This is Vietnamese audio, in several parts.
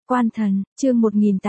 Quan thần, chương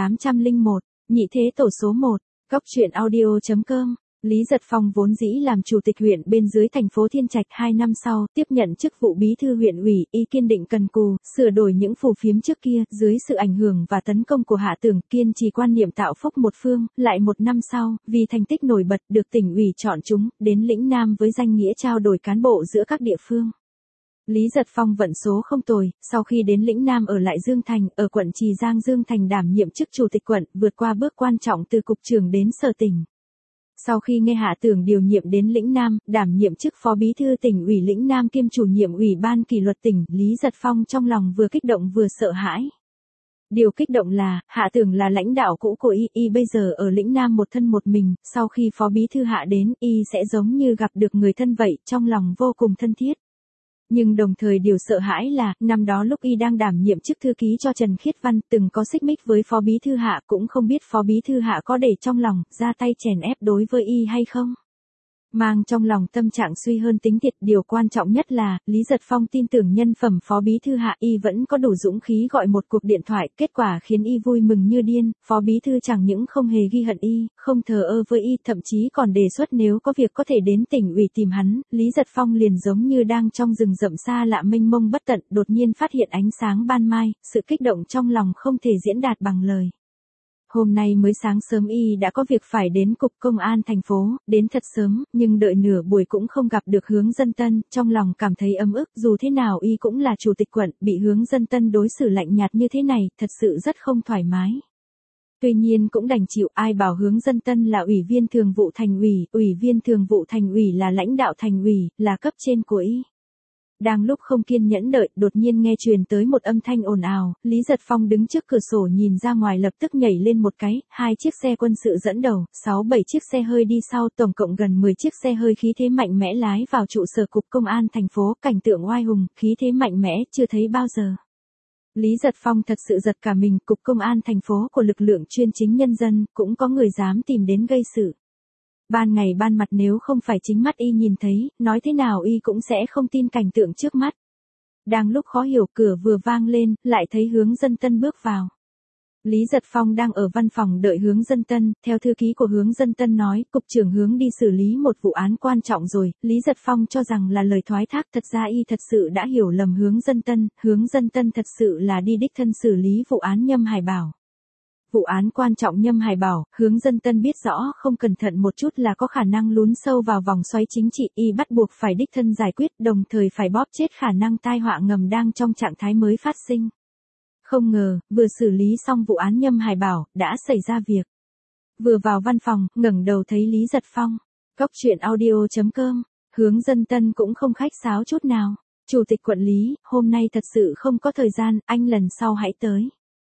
1801, nhị thế tổ số 1, góc truyện audio.com. Lý Giật Phong vốn dĩ làm chủ tịch huyện bên dưới thành phố Thiên Trạch 2 năm sau, tiếp nhận chức vụ bí thư huyện ủy, y kiên định cần cù, sửa đổi những phù phiếm trước kia, dưới sự ảnh hưởng và tấn công của Hạ Tưởng, kiên trì quan niệm tạo phúc một phương, lại một năm sau, vì thành tích nổi bật được tỉnh ủy chọn chúng, đến lĩnh Nam với danh nghĩa trao đổi cán bộ giữa các địa phương. Lý Giật Phong vận số không tồi, sau khi đến lĩnh Nam ở lại Dương Thành, ở quận Trì Giang Dương Thành đảm nhiệm chức chủ tịch quận, vượt qua bước quan trọng từ cục trưởng đến sở tỉnh. Sau khi nghe Hạ Tưởng điều nhiệm đến lĩnh Nam, đảm nhiệm chức phó bí thư tỉnh ủy lĩnh Nam kiêm chủ nhiệm ủy ban kỷ luật tỉnh, Lý Giật Phong trong lòng vừa kích động vừa sợ hãi. Điều kích động là, Hạ Tưởng là lãnh đạo cũ của y bây giờ ở lĩnh Nam một thân một mình, sau khi phó bí thư Hạ đến, y sẽ giống như gặp được người thân vậy, trong lòng vô cùng thân thiết. Nhưng đồng thời điều sợ hãi là, năm đó lúc y đang đảm nhiệm chức thư ký cho Trần Khiết Văn, từng có xích mích với phó bí thư Hạ, cũng không biết phó bí thư Hạ có để trong lòng, ra tay chèn ép đối với y hay không. Mang trong lòng tâm trạng suy hơn tính thiệt, điều quan trọng nhất là, Lý Giật Phong tin tưởng nhân phẩm phó bí thư Hạ, y vẫn có đủ dũng khí gọi một cuộc điện thoại, kết quả khiến y vui mừng như điên, phó bí thư chẳng những không hề ghi hận y, không thờ ơ với y, thậm chí còn đề xuất nếu có việc có thể đến tỉnh ủy tìm hắn. Lý Giật Phong liền giống như đang trong rừng rậm xa lạ mênh mông bất tận, đột nhiên phát hiện ánh sáng ban mai, sự kích động trong lòng không thể diễn đạt bằng lời. Hôm nay mới sáng sớm y đã có việc phải đến cục công an thành phố, đến thật sớm, nhưng đợi nửa buổi cũng không gặp được Hướng Dân Tân, trong lòng cảm thấy ấm ức, dù thế nào y cũng là chủ tịch quận, bị Hướng Dân Tân đối xử lạnh nhạt như thế này, thật sự rất không thoải mái. Tuy nhiên cũng đành chịu, ai bảo Hướng Dân Tân là ủy viên thường vụ thành ủy viên thường vụ thành ủy là lãnh đạo thành ủy, là cấp trên của y. Đang lúc không kiên nhẫn đợi, đột nhiên nghe truyền tới một âm thanh ồn ào, Lý Giật Phong đứng trước cửa sổ nhìn ra ngoài lập tức nhảy lên một cái, 2 chiếc xe quân sự dẫn đầu, 6-7 chiếc xe hơi đi sau, tổng cộng gần 10 chiếc xe hơi khí thế mạnh mẽ lái vào trụ sở cục công an thành phố, cảnh tượng oai hùng, khí thế mạnh mẽ, chưa thấy bao giờ. Lý Giật Phong thật sự giật cả mình, cục công an thành phố của lực lượng chuyên chính nhân dân, cũng có người dám tìm đến gây sự. Ban ngày ban mặt nếu không phải chính mắt y nhìn thấy, nói thế nào y cũng sẽ không tin cảnh tượng trước mắt. Đang lúc khó hiểu, cửa vừa vang lên, lại thấy Hướng Dân Tân bước vào. Lý Giật Phong đang ở văn phòng đợi Hướng Dân Tân, theo thư ký của Hướng Dân Tân nói, cục trưởng Hướng đi xử lý một vụ án quan trọng rồi, Lý Giật Phong cho rằng là lời thoái thác, thật ra y thật sự đã hiểu lầm Hướng Dân Tân thật sự là đi đích thân xử lý vụ án Nhâm Hải Bảo. Vụ án quan trọng Nhâm Hải Bảo, Hướng Dân Tân biết rõ không cẩn thận một chút là có khả năng lún sâu vào vòng xoáy chính trị, y bắt buộc phải đích thân giải quyết, đồng thời phải bóp chết khả năng tai họa ngầm đang trong trạng thái mới phát sinh. Không ngờ, vừa xử lý xong vụ án Nhâm Hải Bảo, đã xảy ra việc. Vừa vào văn phòng, ngẩng đầu thấy Lý Giật Phong. Góc truyện audio.com, Hướng Dân Tân cũng không khách sáo chút nào. Chủ tịch quận Lý, hôm nay thật sự không có thời gian, anh lần sau hãy tới.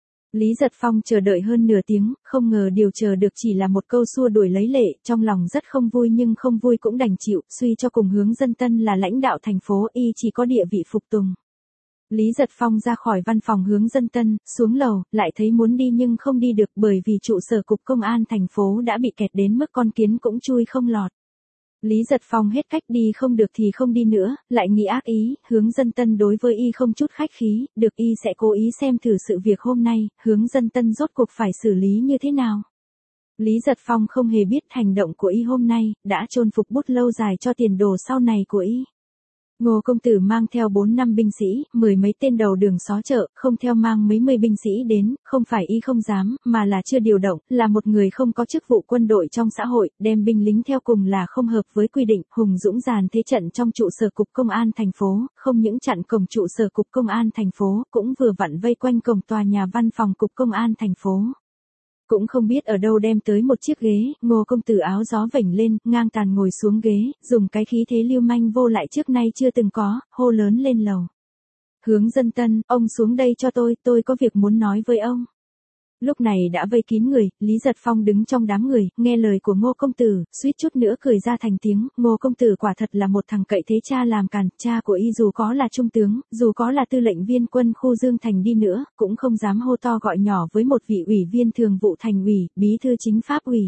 Lý Giật Phong chờ đợi hơn nửa tiếng, không ngờ điều chờ được chỉ là một câu xua đuổi lấy lệ, trong lòng rất không vui nhưng không vui cũng đành chịu, suy cho cùng Hướng Dân Tân là lãnh đạo thành phố, y chỉ có địa vị phục tùng. Lý Giật Phong ra khỏi văn phòng Hướng Dân Tân, xuống lầu, lại thấy muốn đi nhưng không đi được bởi vì trụ sở cục công an thành phố đã bị kẹt đến mức con kiến cũng chui không lọt. Lý Giật Phong hết cách, đi không được thì không đi nữa, lại nghĩ ác ý, Hướng Dân Tân đối với y không chút khách khí, được y sẽ cố ý xem thử sự việc hôm nay, Hướng Dân Tân rốt cuộc phải xử lý như thế nào. Lý Giật Phong không hề biết hành động của y hôm nay, đã chôn phục bút lâu dài cho tiền đồ sau này của y. Ngô công tử mang theo 4-5 binh sĩ, 10 mấy tên đầu đường xó chợ, không theo mang mấy mươi binh sĩ đến, không phải y không dám, mà là chưa điều động, là một người không có chức vụ quân đội trong xã hội, đem binh lính theo cùng là không hợp với quy định, hùng dũng dàn thế trận trong trụ sở cục công an thành phố, không những chặn cổng trụ sở cục công an thành phố, cũng vừa vặn vây quanh cổng tòa nhà văn phòng cục công an thành phố. Cũng không biết ở đâu đem tới một chiếc ghế, Ngô công tử áo gió vểnh lên, ngang tàn ngồi xuống ghế, dùng cái khí thế lưu manh vô lại trước nay chưa từng có, hô lớn lên lầu. Hướng Dân Tân, ông xuống đây cho tôi có việc muốn nói với ông. Lúc này đã vây kín người, Lý Giật Phong đứng trong đám người, nghe lời của Ngô công tử, suýt chút nữa cười ra thành tiếng, Ngô công tử quả thật là một thằng cậy thế cha làm càn, cha của y dù có là trung tướng, dù có là tư lệnh viên quân khu Dương Thành đi nữa, cũng không dám hô to gọi nhỏ với một vị ủy viên thường vụ thành ủy, bí thư chính pháp ủy.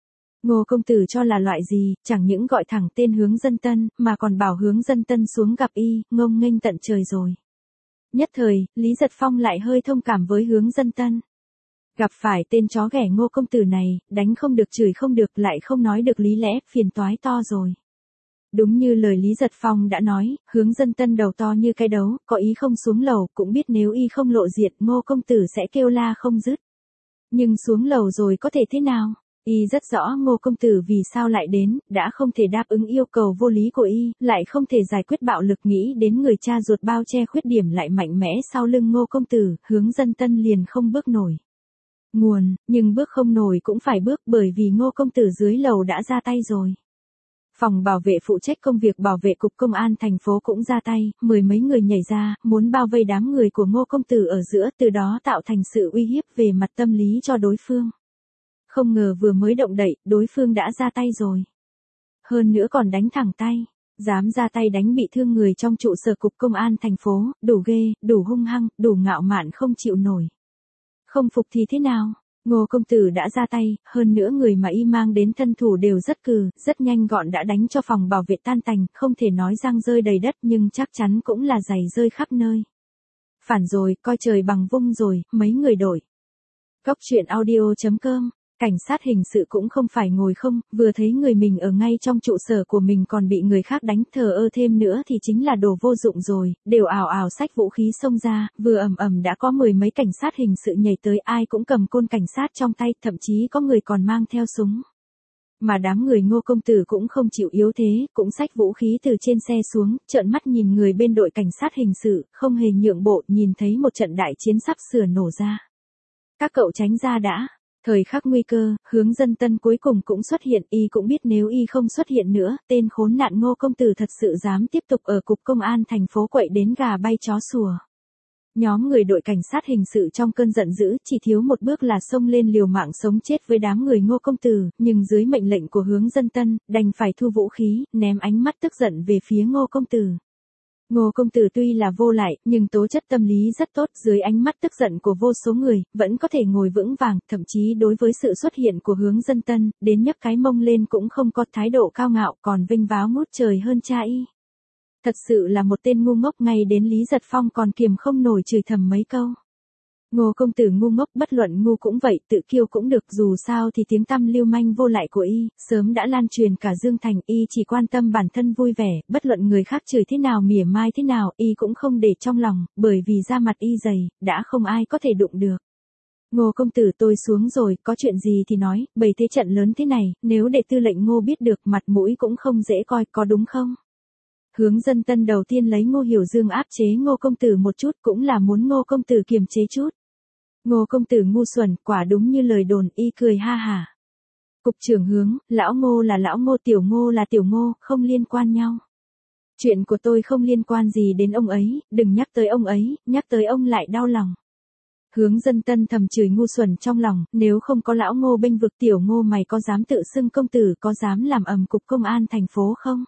Ngô công tử cho là loại gì, chẳng những gọi thẳng tên Hướng Dân Tân, mà còn bảo Hướng Dân Tân xuống gặp y, ngông nghênh tận trời rồi. Nhất thời, Lý Giật Phong lại hơi thông cảm với Hướng Dân Tân. Gặp phải tên chó ghẻ Ngô công tử này, đánh không được chửi không được lại không nói được lý lẽ, phiền toái to rồi. Đúng như lời Lý Giật Phong đã nói, Hướng Dân Tân đầu to như cái đấu, có ý không xuống lầu, cũng biết nếu y không lộ diện Ngô công tử sẽ kêu la không dứt. Nhưng xuống lầu rồi có thể thế nào? Y rất rõ Ngô công tử vì sao lại đến, đã không thể đáp ứng yêu cầu vô lý của y, lại không thể giải quyết bạo lực, nghĩ đến người cha ruột bao che khuyết điểm lại mạnh mẽ sau lưng Ngô công tử, Hướng Dân Tân liền không bước nổi. Nhưng bước không nổi cũng phải bước bởi vì Ngô công tử dưới lầu đã ra tay rồi. Phòng bảo vệ phụ trách công việc bảo vệ cục công an thành phố cũng ra tay, mười mấy người nhảy ra, muốn bao vây đám người của Ngô công tử ở giữa, từ đó tạo thành sự uy hiếp về mặt tâm lý cho đối phương. Không ngờ vừa mới động đậy, đối phương đã ra tay rồi. Hơn nữa còn đánh thẳng tay, dám ra tay đánh bị thương người trong trụ sở cục công an thành phố, đủ ghê, đủ hung hăng, đủ ngạo mạn không chịu nổi. Không phục thì thế nào? Ngô công tử đã ra tay, hơn nữa người mà y mang đến thân thủ đều rất rất nhanh gọn đã đánh cho phòng bảo vệ tan tành, không thể nói răng rơi đầy đất nhưng chắc chắn cũng là giày rơi khắp nơi. Phản rồi, coi trời bằng vung rồi, mấy người đổi. Góc truyện audio.com. Cảnh sát hình sự cũng không phải ngồi không, vừa thấy người mình ở ngay trong trụ sở của mình còn bị người khác đánh thờ ơ thêm nữa thì chính là đồ vô dụng rồi, đều ào ào xách vũ khí xông ra, vừa ầm đã có mười mấy cảnh sát hình sự nhảy tới, ai cũng cầm côn cảnh sát trong tay, thậm chí có người còn mang theo súng. Mà đám người Ngô công tử cũng không chịu yếu thế, cũng xách vũ khí từ trên xe xuống, trợn mắt nhìn người bên đội cảnh sát hình sự, không hề nhượng bộ, nhìn thấy một trận đại chiến sắp sửa nổ ra. Các cậu tránh ra đã. Thời khắc nguy cơ, Hướng Dân Tân cuối cùng cũng xuất hiện, y cũng biết nếu y không xuất hiện nữa, tên khốn nạn Ngô công tử thật sự dám tiếp tục ở cục công an thành phố quậy đến gà bay chó sủa. Nhóm người đội cảnh sát hình sự trong cơn giận dữ, chỉ thiếu một bước là xông lên liều mạng sống chết với đám người Ngô công tử, nhưng dưới mệnh lệnh của Hướng Dân Tân, đành phải thu vũ khí, ném ánh mắt tức giận về phía Ngô công tử. Ngô công tử tuy là vô lại, nhưng tố chất tâm lý rất tốt, dưới ánh mắt tức giận của vô số người, vẫn có thể ngồi vững vàng, thậm chí đối với sự xuất hiện của Hướng Dân Tân, đến nhấc cái mông lên cũng không có thái độ cao ngạo, còn vinh váo ngút trời hơn cha y. Thật sự là một tên ngu ngốc, ngay đến Lý Giật Phong còn kiềm không nổi chửi thầm mấy câu. Ngô công tử ngu ngốc, bất luận ngu cũng vậy, tự kiêu cũng được, dù sao thì tiếng tăm lưu manh vô lại của y, sớm đã lan truyền cả Dương Thành, y chỉ quan tâm bản thân vui vẻ, bất luận người khác chửi thế nào mỉa mai thế nào, y cũng không để trong lòng, bởi vì da mặt y dày, đã không ai có thể đụng được. Ngô công tử tôi xuống rồi, có chuyện gì thì nói, bày thế trận lớn thế này, nếu để tư lệnh Ngô biết được mặt mũi cũng không dễ coi, có đúng không? Hướng Dân Tân đầu tiên lấy Ngô Hiểu Dương áp chế Ngô công tử một chút, cũng là muốn Ngô công tử kiềm chế chút. Ngô công tử ngu xuẩn, quả đúng như lời đồn, y cười ha hả. Cục trưởng Hướng, lão Ngô là lão Ngô, tiểu Ngô là tiểu Ngô, không liên quan nhau. Chuyện của tôi không liên quan gì đến ông ấy, đừng nhắc tới ông ấy, nhắc tới ông lại đau lòng. Hướng Dân Tân thầm chửi ngu xuẩn trong lòng, nếu không có lão Ngô bênh vực tiểu Ngô mày có dám tự xưng công tử, có dám làm ầm cục công an thành phố không?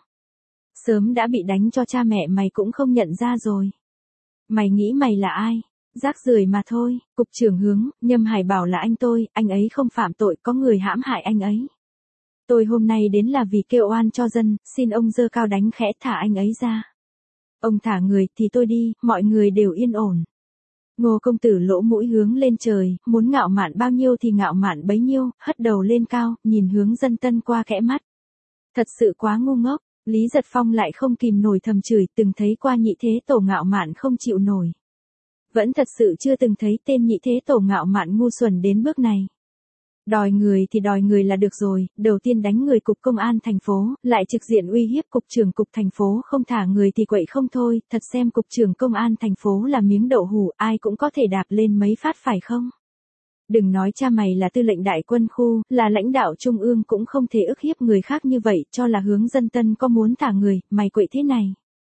Sớm đã bị đánh cho cha mẹ mày cũng không nhận ra rồi. Mày nghĩ mày là ai? Rác rưởi mà thôi. Cục trưởng Hướng, Nhâm Hải bảo là anh tôi, anh ấy không phạm tội, có người hãm hại anh ấy. Tôi hôm nay đến là vì kêu oan cho dân, xin ông giơ cao đánh khẽ thả anh ấy ra. Ông thả người thì tôi đi, mọi người đều yên ổn. Ngô công tử lỗ mũi hướng lên trời, muốn ngạo mạn bao nhiêu thì ngạo mạn bấy nhiêu, hất đầu lên cao, nhìn Hướng Dân Tân qua kẽ mắt. Thật sự quá ngu ngốc. Lý Giật Phong lại không kìm nổi thầm chửi, từng thấy qua nhị thế tổ ngạo mạn không chịu nổi. Vẫn thật sự chưa từng thấy tên nhị thế tổ ngạo mạn ngu xuẩn đến bước này. Đòi người thì đòi người là được rồi, đầu tiên đánh người cục công an thành phố, lại trực diện uy hiếp cục trưởng cục thành phố, không thả người thì quậy không thôi, thật xem cục trưởng công an thành phố là miếng đậu hủ, ai cũng có thể đạp lên mấy phát phải không? Đừng nói cha mày là tư lệnh đại quân khu, là lãnh đạo trung ương cũng không thể ức hiếp người khác như vậy, cho là Hướng Dân Tân có muốn thả người, mày quậy thế này.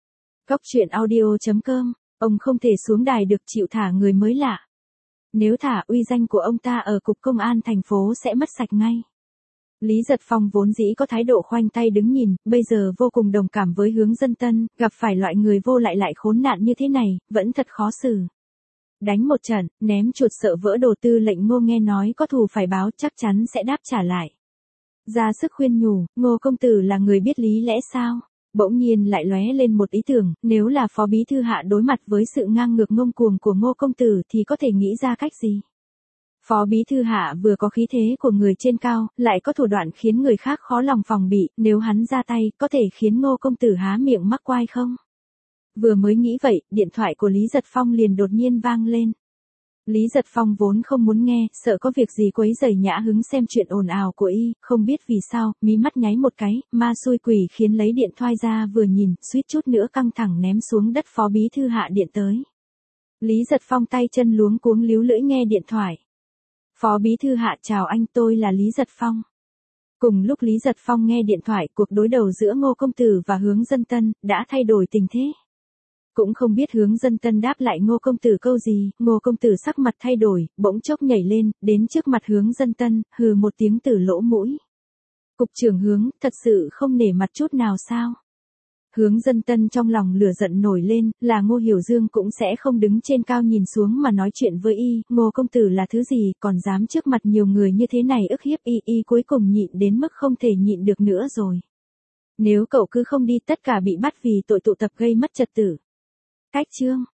Góc truyện audio.com, ông không thể xuống đài được, chịu thả người mới lạ. Nếu thả, uy danh của ông ta ở cục công an thành phố sẽ mất sạch ngay. Lý Giật Phong vốn dĩ có thái độ khoanh tay đứng nhìn, bây giờ vô cùng đồng cảm với Hướng Dân Tân, gặp phải loại người vô lại khốn nạn như thế này, vẫn thật khó xử. Đánh một trận, ném chuột sợ vỡ đồ, tư lệnh Ngô nghe nói có thù phải báo, chắc chắn sẽ đáp trả lại. Ra sức khuyên nhủ, Ngô công tử là người biết lý lẽ sao? Bỗng nhiên lại lóe lên một ý tưởng, nếu là phó bí thư hạ đối mặt với sự ngang ngược ngông cuồng của Ngô công tử thì có thể nghĩ ra cách gì? Phó bí thư hạ vừa có khí thế của người trên cao, lại có thủ đoạn khiến người khác khó lòng phòng bị, nếu hắn ra tay, có thể khiến Ngô công tử há miệng mắc oai không? Vừa mới nghĩ vậy, điện thoại của Lý Giật Phong liền đột nhiên vang lên. Lý Giật Phong vốn không muốn nghe, sợ có việc gì quấy rầy Nhã Hứng xem chuyện ồn ào của y, không biết vì sao, mí mắt nháy một cái, ma xui quỷ khiến lấy điện thoại ra vừa nhìn, suýt chút nữa căng thẳng ném xuống đất. Phó bí thư hạ điện tới. Lý Giật Phong tay chân luống cuống líu lưỡi nghe điện thoại. Phó bí thư hạ chào anh, tôi là Lý Giật Phong. Cùng lúc Lý Giật Phong nghe điện thoại, cuộc đối đầu giữa Ngô công tử và Hướng Dân Tân đã thay đổi tình thế. Cũng không biết Hướng Dân Tân đáp lại Ngô công tử câu gì, Ngô công tử sắc mặt thay đổi, bỗng chốc nhảy lên, đến trước mặt Hướng Dân Tân, hừ một tiếng từ lỗ mũi. Cục trưởng Hướng, thật sự không nể mặt chút nào sao? Hướng Dân Tân trong lòng lửa giận nổi lên, là Ngô Hiểu Dương cũng sẽ không đứng trên cao nhìn xuống mà nói chuyện với y, Ngô công tử là thứ gì, còn dám trước mặt nhiều người như thế này ức hiếp y cuối cùng nhịn đến mức không thể nhịn được nữa rồi. Nếu cậu cứ không đi tất cả bị bắt vì tội tụ tập gây mất trật tự. Cách chương